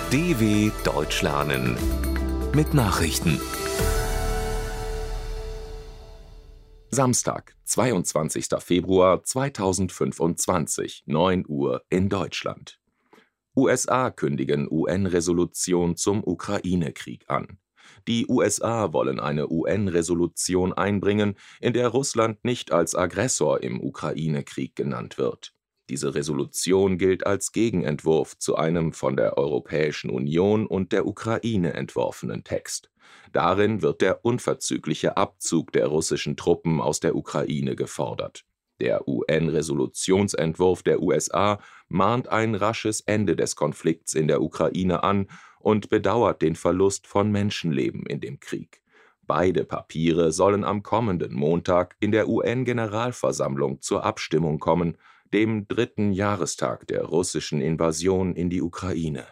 DW Deutsch lernen mit Nachrichten. Samstag, 22. Februar 2025, 9 Uhr in Deutschland. USA kündigen UN-Resolution zum Ukraine-Krieg an. Die USA wollen eine UN-Resolution einbringen, in der Russland nicht als Aggressor im Ukraine-Krieg genannt wird. Diese Resolution gilt als Gegenentwurf zu einem von der Europäischen Union und der Ukraine entworfenen Text. Darin wird der unverzügliche Abzug der russischen Truppen aus der Ukraine gefordert. Der UN-Resolutionsentwurf der USA mahnt ein rasches Ende des Konflikts in der Ukraine an und bedauert den Verlust von Menschenleben in dem Krieg. Beide Papiere sollen am kommenden Montag in der UN-Generalversammlung zur Abstimmung kommen, dem 3. Jahrestag der russischen Invasion in die Ukraine.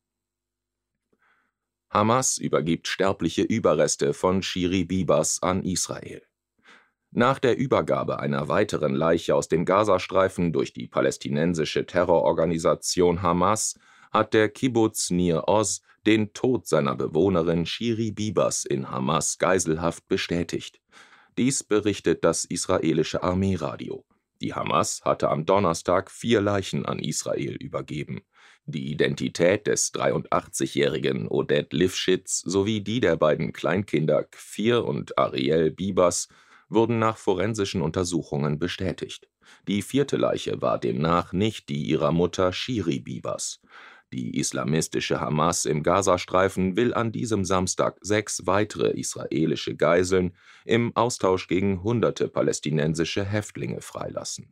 Hamas übergibt sterbliche Überreste von Shiri Bibas an Israel. Nach der Übergabe einer weiteren Leiche aus dem Gazastreifen durch die palästinensische Terrororganisation Hamas hat der Kibbuz Nir Oz den Tod seiner Bewohnerin Shiri Bibas in Hamas Geiselhaft bestätigt. Dies berichtet das israelische Armeeradio. Die Hamas hatte am Donnerstag 4 Leichen an Israel übergeben. Die Identität des 83-jährigen Oded Lifschitz sowie die der beiden Kleinkinder Kfir und Ariel Bibas wurden nach forensischen Untersuchungen bestätigt. Die 4. Leiche war demnach nicht die ihrer Mutter Shiri Bibas. Die islamistische Hamas im Gazastreifen will an diesem Samstag 6 weitere israelische Geiseln im Austausch gegen hunderte palästinensische Häftlinge freilassen.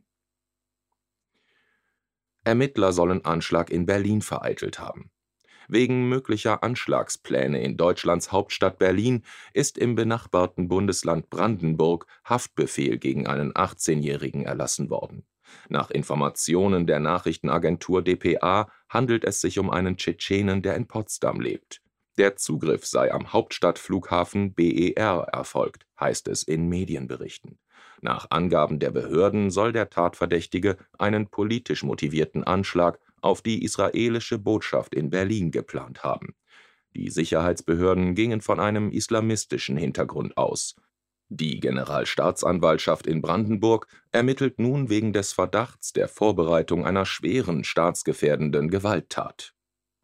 Ermittler sollen Anschlag in Berlin vereitelt haben. Wegen möglicher Anschlagspläne in Deutschlands Hauptstadt Berlin ist im benachbarten Bundesland Brandenburg Haftbefehl gegen einen 18-Jährigen erlassen worden. Nach Informationen der Nachrichtenagentur dpa handelt es sich um einen Tschetschenen, der in Potsdam lebt. Der Zugriff sei am Hauptstadtflughafen BER erfolgt, heißt es in Medienberichten. Nach Angaben der Behörden soll der Tatverdächtige einen politisch motivierten Anschlag auf die israelische Botschaft in Berlin geplant haben. Die Sicherheitsbehörden gingen von einem islamistischen Hintergrund aus. Die Generalstaatsanwaltschaft in Brandenburg ermittelt nun wegen des Verdachts der Vorbereitung einer schweren staatsgefährdenden Gewalttat.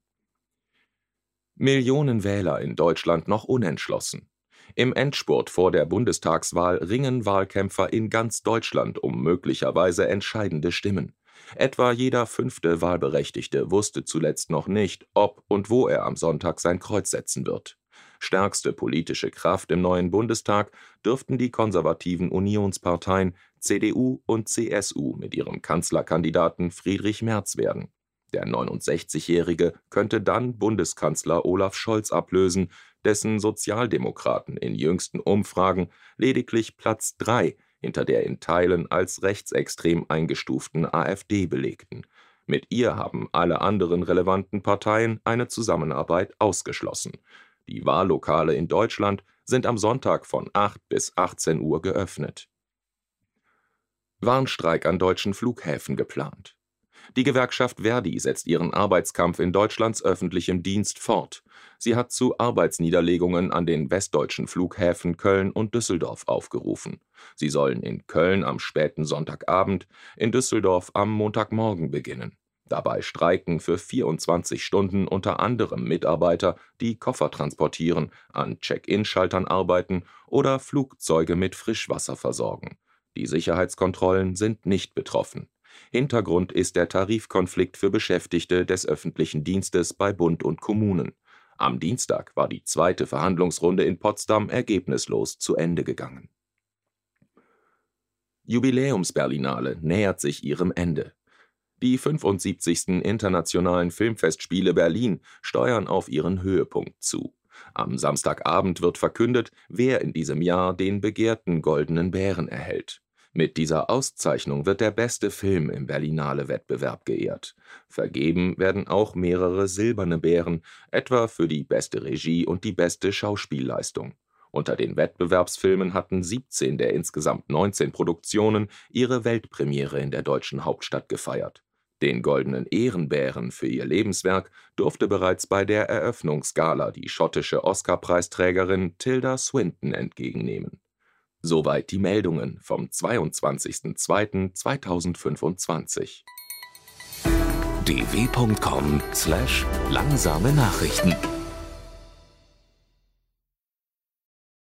Millionen Wähler in Deutschland noch unentschlossen. Im Endspurt vor der Bundestagswahl ringen Wahlkämpfer in ganz Deutschland um möglicherweise entscheidende Stimmen. Etwa jeder 5. Wahlberechtigte wusste zuletzt noch nicht, ob und wo er am Sonntag sein Kreuz setzen wird. Stärkste politische Kraft im neuen Bundestag dürften die konservativen Unionsparteien CDU und CSU mit ihrem Kanzlerkandidaten Friedrich Merz werden. Der 69-Jährige könnte dann Bundeskanzler Olaf Scholz ablösen, dessen Sozialdemokraten in jüngsten Umfragen lediglich Platz 3 hinter der in Teilen als rechtsextrem eingestuften AfD belegten. Mit ihr haben alle anderen relevanten Parteien eine Zusammenarbeit ausgeschlossen. Die Wahllokale in Deutschland sind am Sonntag von 8 bis 18 Uhr geöffnet. Warnstreik an deutschen Flughäfen geplant. Die Gewerkschaft Verdi setzt ihren Arbeitskampf in Deutschlands öffentlichem Dienst fort. Sie hat zu Arbeitsniederlegungen an den westdeutschen Flughäfen Köln und Düsseldorf aufgerufen. Sie sollen in Köln am späten Sonntagabend, in Düsseldorf am Montagmorgen beginnen. Dabei streiken für 24 Stunden unter anderem Mitarbeiter, die Koffer transportieren, an Check-in-Schaltern arbeiten oder Flugzeuge mit Frischwasser versorgen. Die Sicherheitskontrollen sind nicht betroffen. Hintergrund ist der Tarifkonflikt für Beschäftigte des öffentlichen Dienstes bei Bund und Kommunen. Am Dienstag war die 2. Verhandlungsrunde in Potsdam ergebnislos zu Ende gegangen. Jubiläumsberlinale nähert sich ihrem Ende. Die 75. Internationalen Filmfestspiele Berlin steuern auf ihren Höhepunkt zu. Am Samstagabend wird verkündet, wer in diesem Jahr den begehrten Goldenen Bären erhält. Mit dieser Auszeichnung wird der beste Film im Berlinale-Wettbewerb geehrt. Vergeben werden auch mehrere Silberne Bären, etwa für die beste Regie und die beste Schauspielleistung. Unter den Wettbewerbsfilmen hatten 17 der insgesamt 19 Produktionen ihre Weltpremiere in der deutschen Hauptstadt gefeiert. Den Goldenen Ehrenbären für ihr Lebenswerk durfte bereits bei der Eröffnungsgala die schottische Oscar-Preisträgerin Tilda Swinton entgegennehmen. Soweit die Meldungen vom 22.02.2025. dw.com/langsame Nachrichten